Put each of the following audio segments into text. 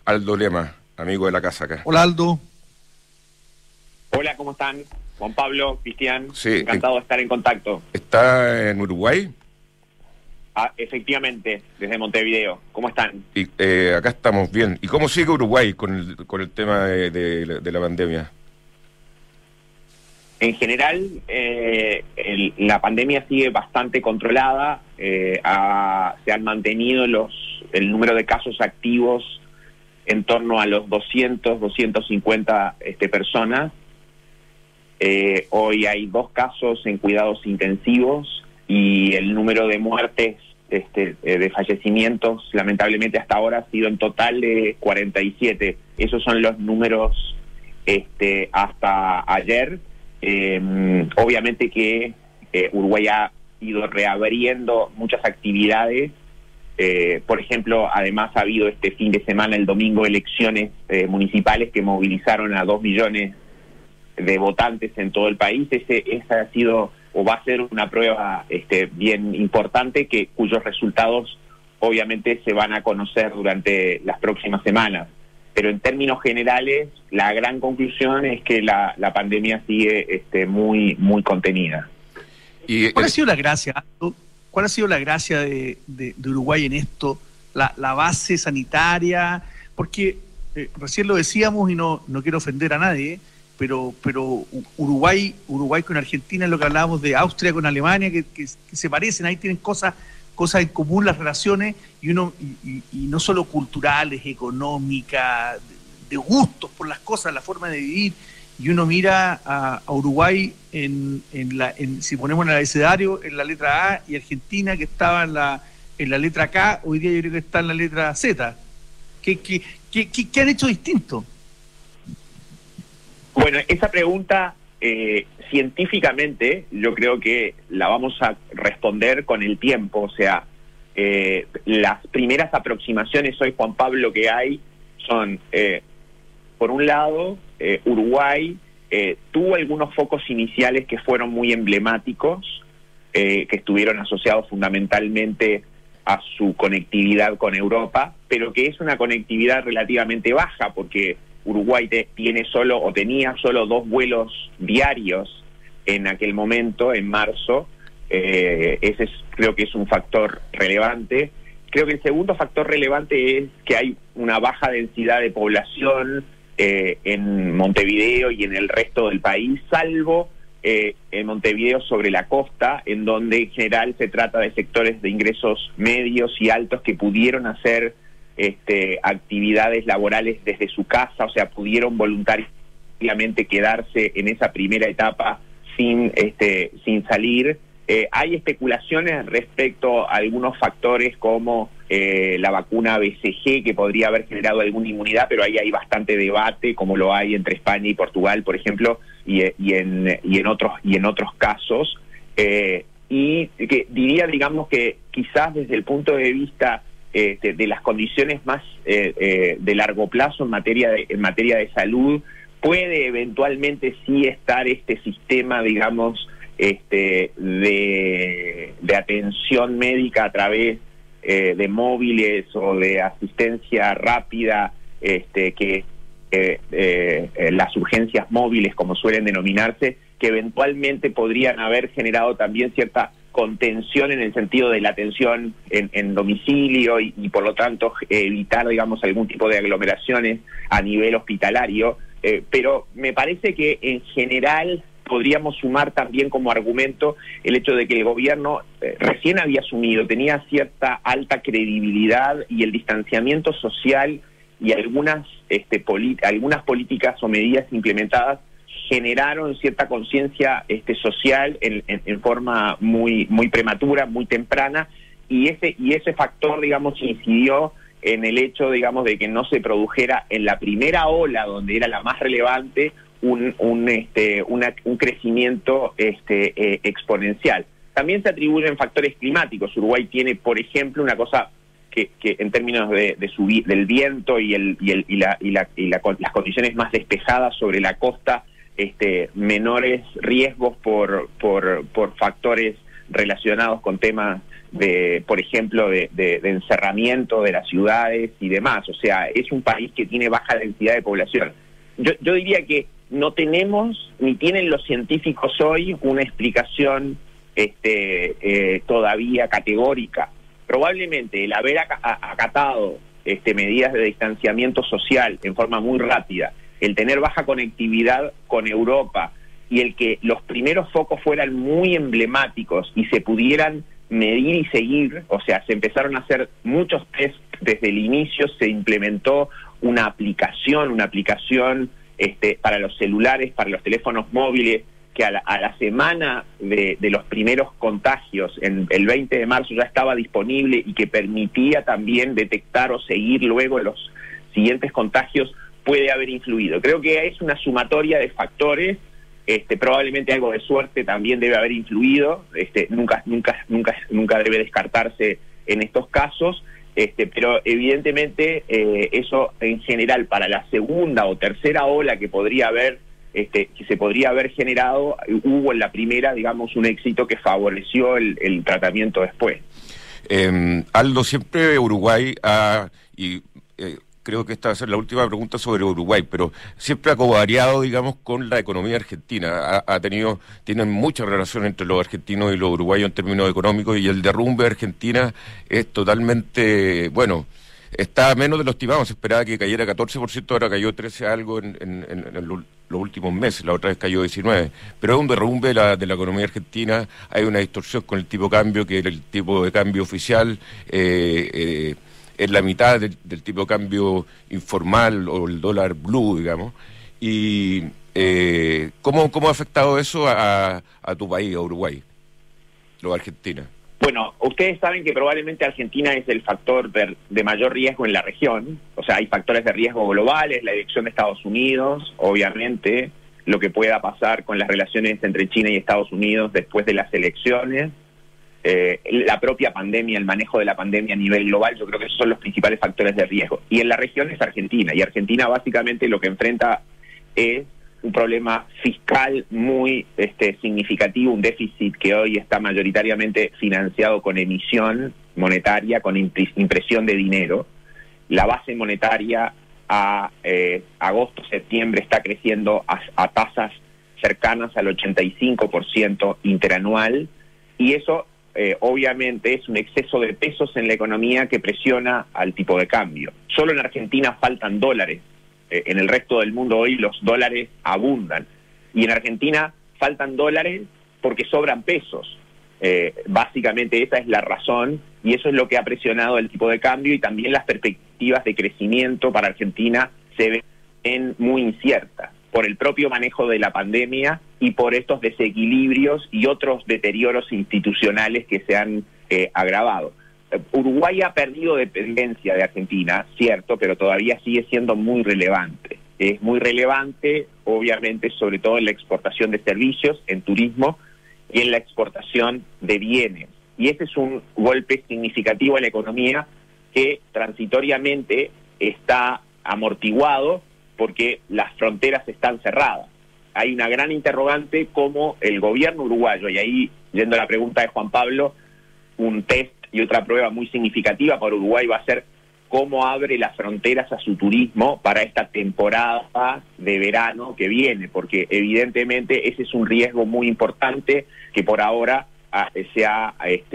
Aldo Lema, amigo de la casa acá. Hola, Aldo. Hola, ¿cómo están? Juan Pablo, Cristian, Sí, encantado de estar en contacto. ¿Está en Uruguay? Efectivamente, desde Montevideo. ¿Cómo están? Y acá estamos bien. ¿Y cómo sigue Uruguay con el tema de la pandemia? En general, la pandemia sigue bastante controlada. Se han mantenido el número de casos activos en torno a los 250 personas. Hoy hay 2 casos en cuidados intensivos y el número de muertes, de fallecimientos, lamentablemente hasta ahora ha sido en total de 47. Esos son los números hasta ayer. Obviamente que Uruguay ha ido reabriendo muchas actividades. Por ejemplo, además ha habido este fin de semana, el domingo, elecciones municipales que movilizaron a 2 millones de votantes en todo el país. Esa ha sido o va a ser una prueba bien importante, cuyos resultados obviamente se van a conocer durante las próximas semanas. Pero en términos generales, la gran conclusión es que la pandemia sigue muy, muy contenida. ¿Cuál ha sido la gracia, Aldo? ¿Cuál ha sido la gracia de Uruguay en esto? La base sanitaria, porque recién lo decíamos y no quiero ofender a nadie, pero Uruguay con Argentina es lo que hablábamos de Austria con Alemania, que se parecen, ahí tienen cosas en común las relaciones, y no solo culturales, económicas, de gustos por las cosas, la forma de vivir. Y uno mira a Uruguay si ponemos en el abecedario, en la letra A, y Argentina, que estaba en la letra K, hoy día yo creo que está en la letra Z. ¿Qué han hecho distinto? Bueno, esa pregunta científicamente yo creo que la vamos a responder con el tiempo. O sea, las primeras aproximaciones hoy, Juan Pablo, que hay son, por un lado, Uruguay tuvo algunos focos iniciales que fueron muy emblemáticos, que estuvieron asociados fundamentalmente a su conectividad con Europa, pero que es una conectividad relativamente baja, porque Uruguay tenía solo 2 vuelos diarios en aquel momento, en marzo. Creo que es un factor relevante. Creo que el segundo factor relevante es que hay una baja densidad de población en Montevideo y en el resto del país, salvo en Montevideo sobre la costa, en donde en general se trata de sectores de ingresos medios y altos que pudieron hacer actividades laborales desde su casa, o sea, pudieron voluntariamente quedarse en esa primera etapa sin salir. Hay especulaciones respecto a algunos factores como la vacuna BCG, que podría haber generado alguna inmunidad, pero ahí hay bastante debate, como lo hay entre España y Portugal, por ejemplo, y en otros casos. Y que diría, digamos, que quizás desde el punto de vista de las condiciones más de largo plazo en materia de salud, puede eventualmente sí estar este sistema, digamos, de atención médica a través de móviles o de asistencia rápida, las urgencias móviles, como suelen denominarse, que eventualmente podrían haber generado también cierta contención en el sentido de la atención en domicilio y por lo tanto evitar, digamos, algún tipo de aglomeraciones a nivel hospitalario, pero me parece que en general podríamos sumar también como argumento el hecho de que el gobierno recién había asumido, tenía cierta alta credibilidad, y el distanciamiento social y algunas políticas o medidas implementadas generaron cierta conciencia social en forma muy prematura, muy temprana, y ese factor, digamos, incidió en el hecho, digamos, de que no se produjera en la primera ola, donde era la más relevante, un crecimiento exponencial. También se atribuyen factores climáticos. Uruguay tiene, por ejemplo, una cosa que en términos del viento y las condiciones más despejadas sobre la costa, menores riesgos por factores relacionados con temas por ejemplo, de encerramiento de las ciudades y demás. O sea, es un país que tiene baja densidad de población. Yo diría que no tenemos, ni tienen los científicos hoy, una explicación todavía categórica. Probablemente el haber acatado medidas de distanciamiento social en forma muy rápida, el tener baja conectividad con Europa y el que los primeros focos fueran muy emblemáticos y se pudieran medir y seguir, o sea, se empezaron a hacer muchos test desde el inicio, se implementó una aplicación para los celulares, para los teléfonos móviles, que a la semana de los primeros contagios, el 20 de marzo ya estaba disponible y que permitía también detectar o seguir luego los siguientes contagios, puede haber influido. Creo que es una sumatoria de factores. Probablemente algo de suerte también debe haber influido, nunca debe descartarse en estos casos, pero evidentemente eso en general para la segunda o tercera ola que se podría haber generado, hubo en la primera, digamos, un éxito que favoreció el tratamiento después. Aldo, siempre Uruguay creo que esta va a ser la última pregunta sobre Uruguay, pero siempre ha covariado, digamos, con la economía argentina. Tienen mucha relación entre los argentinos y los uruguayos en términos económicos, y el derrumbe de Argentina es totalmente, bueno, está menos de lo estimado. Se esperaba que cayera 14%, ahora cayó 13 algo en los últimos meses, la otra vez cayó 19%. Pero es un derrumbe de la economía argentina, hay una distorsión con el tipo de cambio, que el tipo de cambio oficial es la mitad del tipo de cambio informal o el dólar blue, digamos. Y ¿cómo ha afectado eso a tu país, a Uruguay, los argentinos? Bueno, ustedes saben que probablemente Argentina es el factor de mayor riesgo en la región. O sea, hay factores de riesgo globales, la elección de Estados Unidos, obviamente, lo que pueda pasar con las relaciones entre China y Estados Unidos después de las elecciones. La propia pandemia, el manejo de la pandemia a nivel global, yo creo que esos son los principales factores de riesgo. Y en la región es Argentina, y Argentina básicamente lo que enfrenta es un problema fiscal muy significativo, un déficit que hoy está mayoritariamente financiado con emisión monetaria, con impresión de dinero. La base monetaria a agosto-septiembre está creciendo a tasas cercanas al 85% interanual, y eso obviamente es un exceso de pesos en la economía que presiona al tipo de cambio. Solo en Argentina faltan dólares, en el resto del mundo hoy los dólares abundan, y en Argentina faltan dólares porque sobran pesos. Básicamente esa es la razón, y eso es lo que ha presionado el tipo de cambio, y también las perspectivas de crecimiento para Argentina se ven muy inciertas por el propio manejo de la pandemia y por estos desequilibrios y otros deterioros institucionales que se han agravado. Uruguay ha perdido dependencia de Argentina, cierto, pero todavía sigue siendo muy relevante. Es muy relevante, obviamente, sobre todo en la exportación de servicios, en turismo y en la exportación de bienes. Y ese es un golpe significativo a la economía que transitoriamente está amortiguado porque las fronteras están cerradas. Hay una gran interrogante cómo el gobierno uruguayo, y ahí, yendo a la pregunta de Juan Pablo, un test y otra prueba muy significativa para Uruguay va a ser cómo abre las fronteras a su turismo para esta temporada de verano que viene, porque evidentemente ese es un riesgo muy importante que por ahora se ha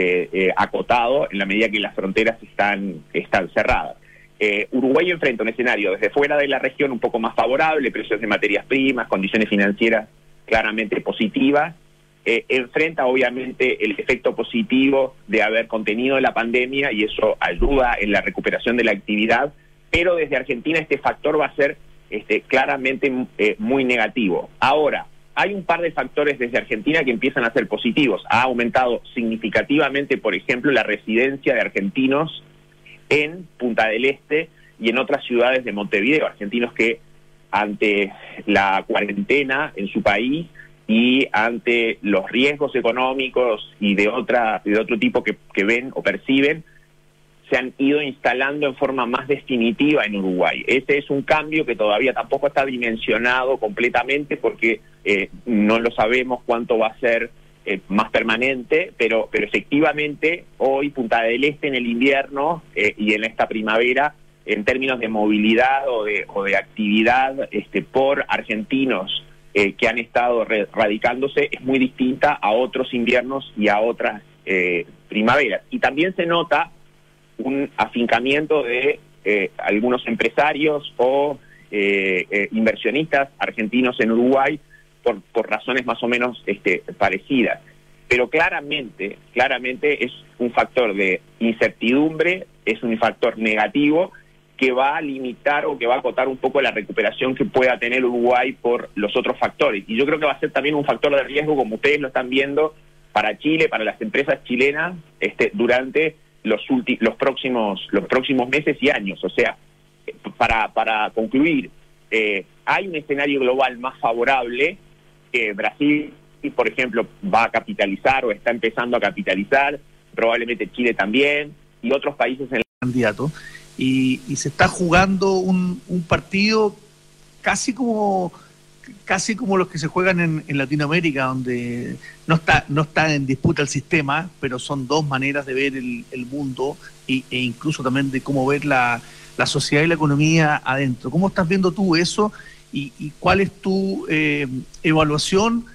acotado en la medida que las fronteras están cerradas. Uruguay enfrenta un escenario desde fuera de la región un poco más favorable, precios de materias primas, condiciones financieras claramente positivas. Enfrenta obviamente el efecto positivo de haber contenido la pandemia, y eso ayuda en la recuperación de la actividad, pero desde Argentina este factor va a ser claramente muy negativo. Ahora, hay un par de factores desde Argentina que empiezan a ser positivos. Ha aumentado significativamente, por ejemplo, la residencia de argentinos en Punta del Este y en otras ciudades de Montevideo, argentinos que ante la cuarentena en su país y ante los riesgos económicos y de otro tipo que ven o perciben, se han ido instalando en forma más definitiva en Uruguay. Ese es un cambio que todavía tampoco está dimensionado completamente porque no lo sabemos cuánto va a ser más permanente, pero efectivamente hoy Punta del Este en el invierno y en esta primavera, en términos de movilidad o de actividad por argentinos que han estado radicándose, es muy distinta a otros inviernos y a otras primaveras. Y también se nota un afincamiento de algunos empresarios o inversionistas argentinos en Uruguay por razones más o menos parecidas. Pero claramente es un factor de incertidumbre, es un factor negativo que va a limitar o que va a acotar un poco la recuperación que pueda tener Uruguay por los otros factores. Y yo creo que va a ser también un factor de riesgo, como ustedes lo están viendo, para Chile, para las empresas chilenas, durante los próximos meses y años. O sea, para concluir, hay un escenario global más favorable. Brasil, por ejemplo, va a capitalizar o está empezando a capitalizar, probablemente Chile también, y otros países en el candidato, y se está jugando un partido casi como los que se juegan en Latinoamérica, donde no está en disputa el sistema, pero son dos maneras de ver el mundo e incluso también de cómo ver la sociedad y la economía adentro. ¿Cómo estás viendo tú eso y cuál es tu evaluación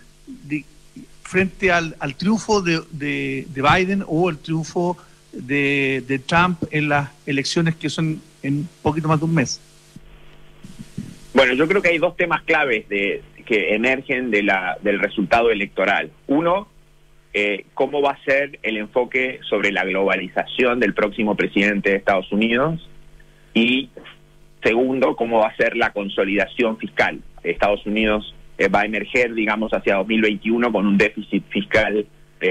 frente al triunfo de Biden o el triunfo de Trump en las elecciones que son en poquito más de un mes? Bueno, yo creo que hay dos temas claves que emergen del resultado electoral. Uno, cómo va a ser el enfoque sobre la globalización del próximo presidente de Estados Unidos, y segundo, cómo va a ser la consolidación fiscal. Estados Unidos va a emerger, digamos, hacia 2021 con un déficit fiscal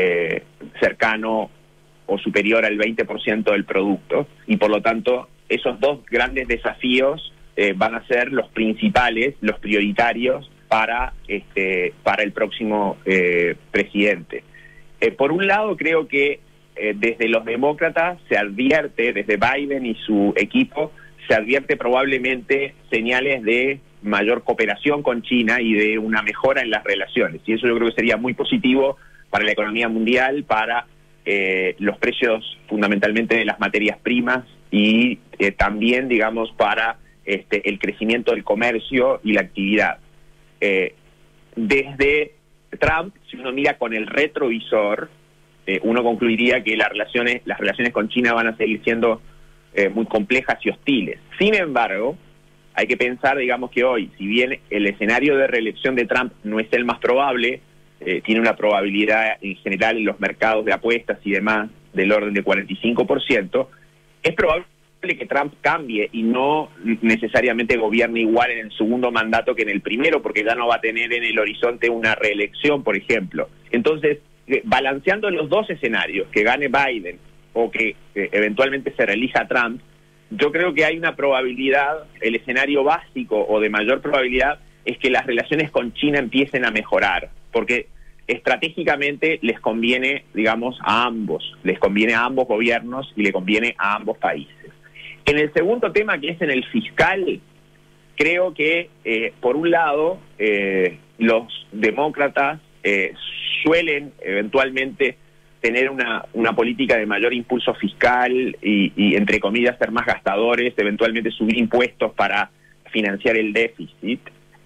cercano o superior al 20% del producto, y por lo tanto esos dos grandes desafíos van a ser los principales, los prioritarios para el próximo presidente. Por un lado, creo que desde los demócratas se advierte, desde Biden y su equipo, se advierte probablemente señales de mayor cooperación con China y de una mejora en las relaciones. Y eso yo creo que sería muy positivo para la economía mundial, para los precios fundamentalmente de las materias primas y también, digamos, para el crecimiento del comercio y la actividad. Desde Trump, si uno mira con el retrovisor, uno concluiría que las relaciones con China van a seguir siendo muy complejas y hostiles. Sin embargo, hay que pensar, digamos, que hoy, si bien el escenario de reelección de Trump no es el más probable, tiene una probabilidad en general en los mercados de apuestas y demás del orden de 45%, es probable que Trump cambie y no necesariamente gobierne igual en el segundo mandato que en el primero, porque ya no va a tener en el horizonte una reelección, por ejemplo. Entonces, balanceando los dos escenarios, que gane Biden o que eventualmente se reelija Trump, yo creo que hay una probabilidad, el escenario básico o de mayor probabilidad es que las relaciones con China empiecen a mejorar, porque estratégicamente les conviene, digamos, a ambos gobiernos y le conviene a ambos países. En el segundo tema, que es en el fiscal, creo que, por un lado, los demócratas suelen eventualmente tener una política de mayor impulso fiscal y, entre comillas, ser más gastadores, eventualmente subir impuestos para financiar el déficit.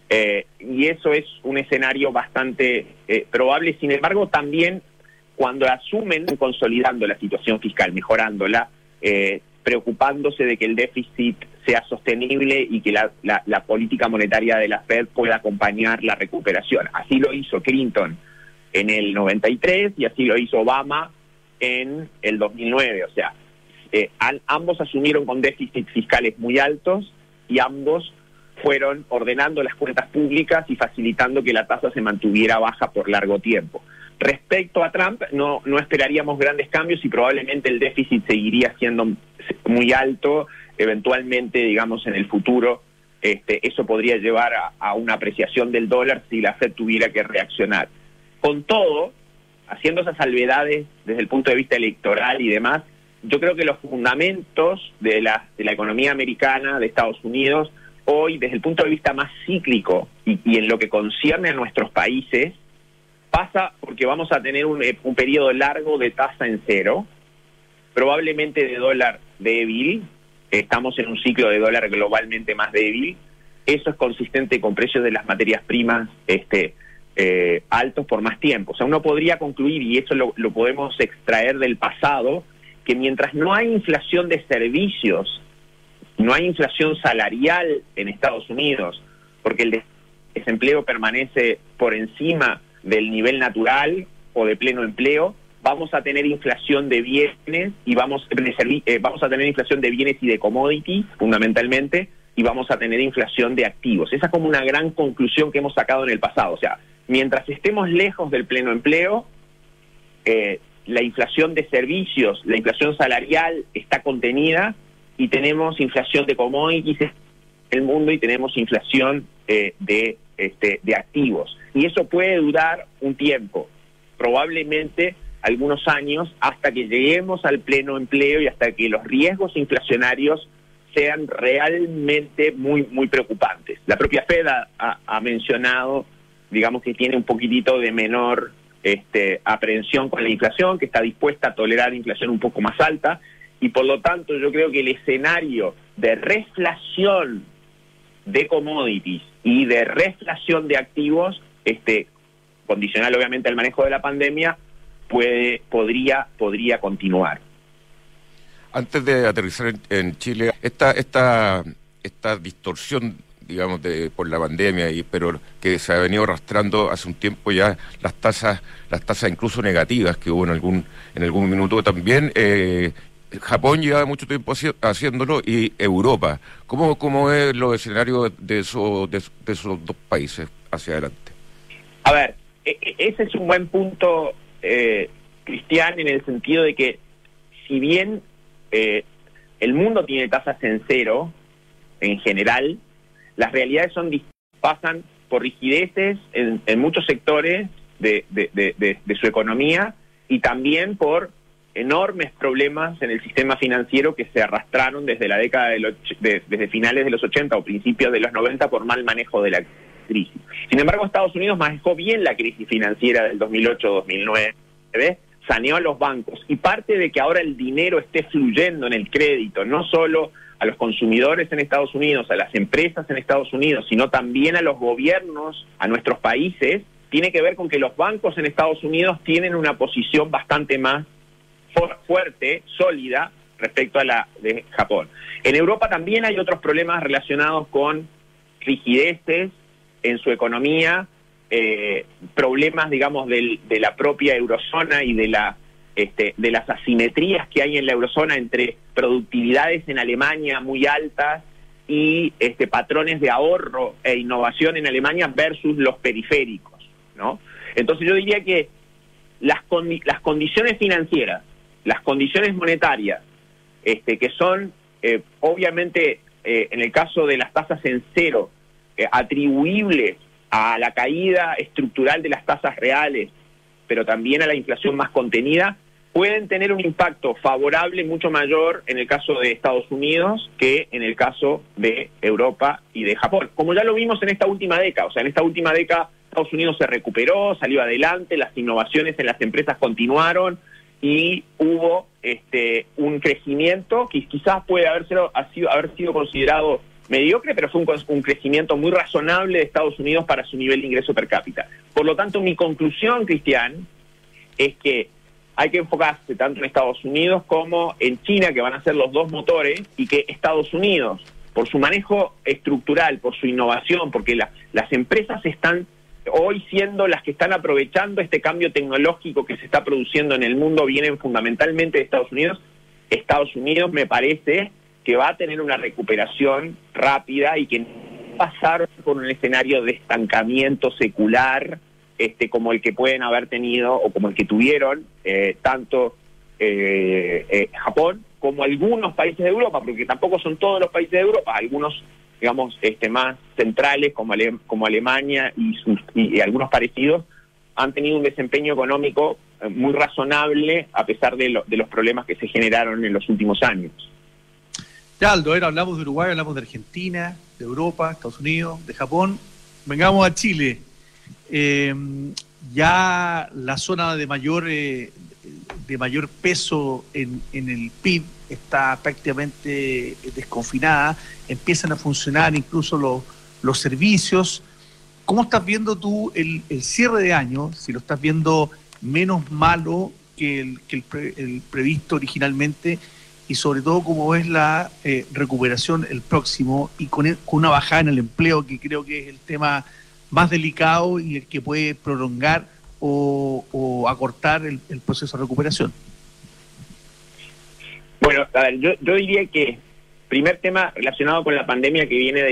Y eso es un escenario bastante probable. Sin embargo, también cuando asumen consolidando la situación fiscal, mejorándola, preocupándose de que el déficit sea sostenible y que la política monetaria de la Fed pueda acompañar la recuperación. Así lo hizo Clinton en el 93 y así lo hizo Obama en el 2009. O sea, ambos asumieron con déficits fiscales muy altos y ambos fueron ordenando las cuentas públicas y facilitando que la tasa se mantuviera baja por largo tiempo. Respecto a Trump, no esperaríamos grandes cambios y probablemente el déficit seguiría siendo muy alto. Eventualmente, digamos, en el futuro, eso podría llevar a una apreciación del dólar si la Fed tuviera que reaccionar. Con todo, haciendo esas salvedades desde el punto de vista electoral y demás, yo creo que los fundamentos de la economía americana, de Estados Unidos, hoy, desde el punto de vista más cíclico y en lo que concierne a nuestros países, Pasa porque vamos a tener un periodo largo de tasa en cero, probablemente de dólar débil. Estamos en un ciclo de dólar globalmente más débil. Eso es consistente con precios de las materias primas altos por más tiempo. O sea, uno podría concluir, y eso lo podemos extraer del pasado, que mientras no hay inflación de servicios, no hay inflación salarial en Estados Unidos, porque el desempleo permanece por encima del nivel natural o de pleno empleo, vamos a tener inflación de bienes y vamos a tener inflación de bienes y de commodities, fundamentalmente, y vamos a tener inflación de activos. Esa es como una gran conclusión que hemos sacado en el pasado. O sea, mientras estemos lejos del pleno empleo, la inflación de servicios, la inflación salarial está contenida, y tenemos inflación de commodities en el mundo y tenemos inflación de activos. Y eso puede durar un tiempo, probablemente algunos años, hasta que lleguemos al pleno empleo y hasta que los riesgos inflacionarios sean realmente muy, muy preocupantes. La propia Fed ha mencionado, digamos, que tiene un poquitito de menor aprehensión con la inflación, que está dispuesta a tolerar inflación un poco más alta, y por lo tanto yo creo que el escenario de reflación de commodities y de reflación de activos, condicional obviamente al manejo de la pandemia, podría continuar. Antes de aterrizar en Chile, esta distorsión, digamos, por la pandemia, pero que se ha venido arrastrando hace un tiempo ya, las tasas incluso negativas que hubo en algún minuto también. Japón lleva mucho tiempo haciéndolo, y Europa. ¿Cómo es los escenarios de esos dos países hacia adelante? A ver, ese es un buen punto, Cristian, en el sentido de que si bien el mundo tiene tasas en cero en general, las realidades pasan por rigideces en muchos sectores de su economía, y también por enormes problemas en el sistema financiero que se arrastraron desde la década desde finales de los 80 o principios de los 90 por mal manejo de la crisis. Sin embargo, Estados Unidos manejó bien la crisis financiera del 2008-2009, saneó a los bancos, y parte de que ahora el dinero esté fluyendo en el crédito, no solo a los consumidores en Estados Unidos, a las empresas en Estados Unidos, sino también a los gobiernos, a nuestros países, tiene que ver con que los bancos en Estados Unidos tienen una posición bastante más fuerte, sólida, respecto a la de Japón. En Europa también hay otros problemas relacionados con rigideces en su economía, problemas, digamos, de la propia eurozona y de las asimetrías que hay en la eurozona entre productividades en Alemania muy altas y patrones de ahorro e innovación en Alemania versus los periféricos, ¿no? Entonces yo diría que las condiciones financieras, las condiciones monetarias, que son obviamente en el caso de las tasas en cero, atribuibles a la caída estructural de las tasas reales, pero también a la inflación más contenida, pueden tener un impacto favorable mucho mayor en el caso de Estados Unidos que en el caso de Europa y de Japón, como ya lo vimos en esta última década. O sea, en esta última década Estados Unidos se recuperó, salió adelante, las innovaciones en las empresas continuaron, y hubo un crecimiento que quizás puede haber sido considerado mediocre, pero fue un crecimiento muy razonable de Estados Unidos para su nivel de ingreso per cápita. Por lo tanto, mi conclusión, Cristian, es que hay que enfocarse tanto en Estados Unidos como en China, que van a ser los dos motores, y que Estados Unidos, por su manejo estructural, por su innovación, porque las empresas están hoy siendo las que están aprovechando este cambio tecnológico que se está produciendo en el mundo, vienen fundamentalmente de Estados Unidos. Estados Unidos me parece que va a tener una recuperación rápida y que no va a pasar por un escenario de estancamiento secular como el que pueden haber tenido o como el que tuvieron tanto Japón como algunos países de Europa, porque tampoco son todos los países de Europa, algunos, digamos, más centrales como Alemania y algunos parecidos han tenido un desempeño económico muy razonable a pesar de los problemas que se generaron en los últimos años. Ya, Aldo, ahora hablamos de Uruguay, hablamos de Argentina, de Europa, Estados Unidos, de Japón. Vengamos a Chile. ya la zona de mayor peso en el PIB está prácticamente desconfinada, empiezan a funcionar incluso los servicios. ¿Cómo estás viendo tú el cierre de año? Si lo estás viendo menos malo que el previsto originalmente, y sobre todo cómo ves la recuperación el próximo, y con una bajada en el empleo, que creo que es el tema más delicado y el que puede prolongar o acortar el proceso de recuperación. Bueno, a ver, yo diría que primer tema relacionado con la pandemia que viene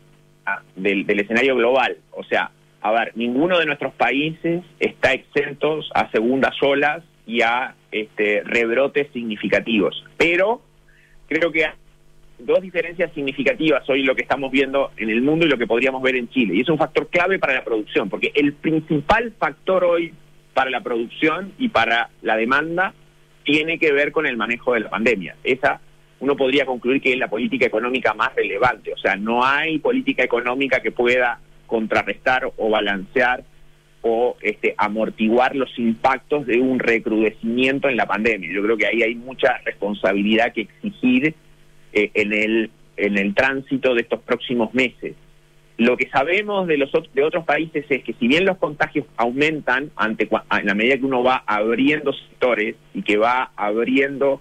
del escenario global. O sea, a ver, ninguno de nuestros países está exentos a segundas olas y a rebrotes significativos. Pero creo que hay dos diferencias significativas hoy lo que estamos viendo en el mundo y lo que podríamos ver en Chile. Y es un factor clave para la producción, porque el principal factor hoy para la producción y para la demanda tiene que ver con el manejo de la pandemia. Esa uno podría concluir que es la política económica más relevante. O sea, no hay política económica que pueda contrarrestar o balancear o amortiguar los impactos de un recrudecimiento en la pandemia. Yo creo que ahí hay mucha responsabilidad que exigir en el tránsito de estos próximos meses. Lo que sabemos de otros países es que si bien los contagios aumentan en la medida que uno va abriendo sectores y que va abriendo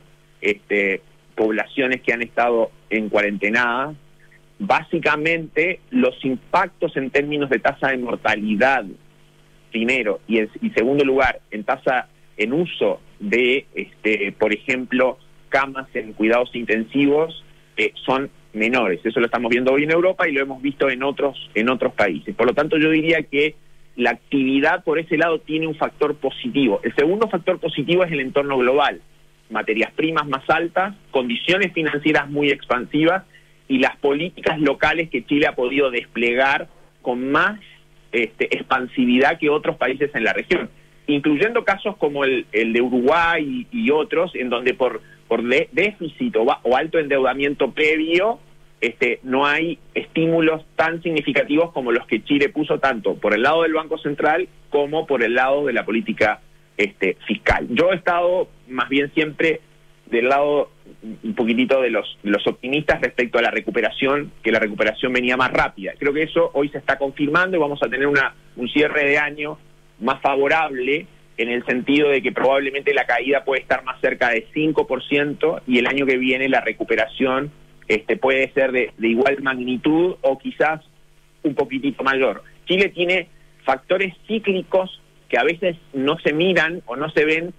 poblaciones que han estado en cuarentena, básicamente los impactos en términos de tasa de mortalidad, primero, y segundo lugar, en uso de, por ejemplo, camas en cuidados intensivos, son menores. Eso lo estamos viendo hoy en Europa y lo hemos visto en otros países. Por lo tanto, yo diría que la actividad por ese lado tiene un factor positivo. El segundo factor positivo es el entorno global. Materias primas más altas, condiciones financieras muy expansivas y las políticas locales que Chile ha podido desplegar con más expansividad que otros países en la región, incluyendo casos como el de Uruguay y otros, en donde por déficit o alto endeudamiento previo, no hay estímulos tan significativos como los que Chile puso, tanto por el lado del Banco Central como por el lado de la política fiscal. Yo he estado más bien siempre del lado un poquitito de los optimistas respecto a la recuperación, que la recuperación venía más rápida. Creo que eso hoy se está confirmando y vamos a tener un cierre de año más favorable, en el sentido de que probablemente la caída puede estar más cerca de 5% y el año que viene la recuperación puede ser de igual magnitud o quizás un poquitito mayor. Chile tiene factores cíclicos que a veces no se miran o no se ven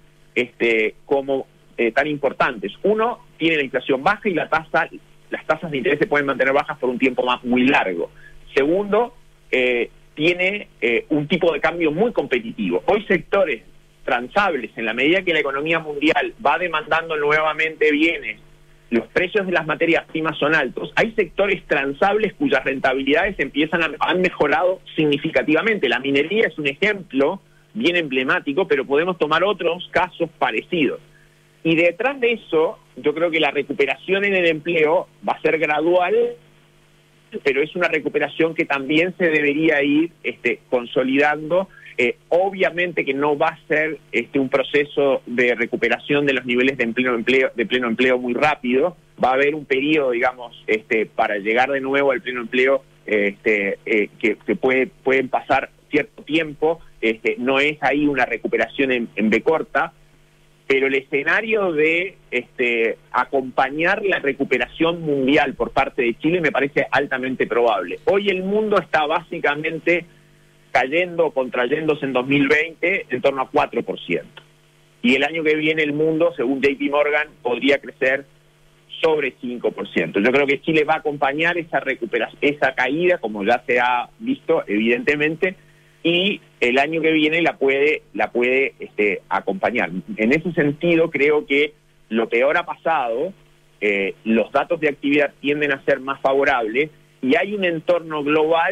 como tan importantes. Uno, tiene la inflación baja y las tasas de interés se pueden mantener bajas por un tiempo muy largo. Segundo, tiene un tipo de cambio muy competitivo. Hoy sectores transables, en la medida que la economía mundial va demandando nuevamente bienes, los precios de las materias primas son altos, hay sectores transables cuyas rentabilidades han mejorado significativamente. La minería es un ejemplo bien emblemático, pero podemos tomar otros casos parecidos. Y detrás de eso, yo creo que la recuperación en el empleo va a ser gradual, pero es una recuperación que también se debería ir consolidando. Obviamente que no va a ser un proceso de recuperación de los niveles de pleno empleo muy rápido. Va a haber un periodo, digamos, para llegar de nuevo al pleno empleo, que pueden pasar cierto tiempo. No es ahí una recuperación en B corta, pero el escenario de acompañar la recuperación mundial por parte de Chile me parece altamente probable. Hoy el mundo está básicamente cayendo o contrayéndose en 2020 en torno a 4%. Y el año que viene el mundo, según JP Morgan, podría crecer sobre 5%. Yo creo que Chile va a acompañar esa caída, como ya se ha visto, evidentemente, y el año que viene la puede acompañar. En ese sentido, creo que lo peor ha pasado, los datos de actividad tienden a ser más favorables y hay un entorno global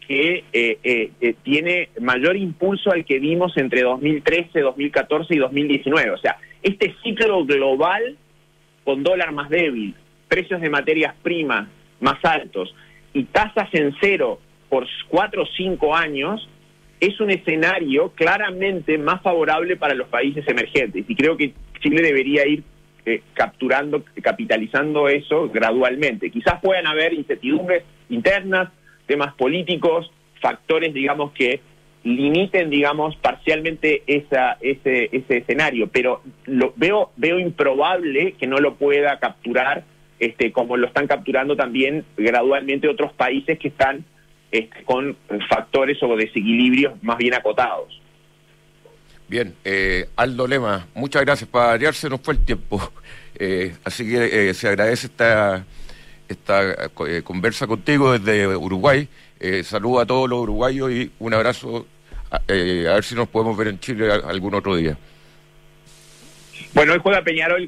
que tiene mayor impulso al que vimos entre 2013, 2014 y 2019. O sea, este ciclo global con dólar más débil, precios de materias primas más altos y tasas en cero por 4 o 5 años, es un escenario claramente más favorable para los países emergentes. Y creo que Chile debería ir capitalizando eso gradualmente. Quizás puedan haber incertidumbres internas, temas políticos, factores, digamos, que limiten, digamos, parcialmente ese escenario, pero veo improbable que no lo pueda capturar, como lo están capturando también gradualmente otros países que están con factores o desequilibrios más bien acotados. Bien, Aldo Lema, muchas gracias. Para variarse nos fue el tiempo, así que se agradece esta conversa contigo desde Uruguay. Saludo a todos los uruguayos y un abrazo. A ver si nos podemos ver en Chile algún otro día. Bueno, hoy juega Peñarol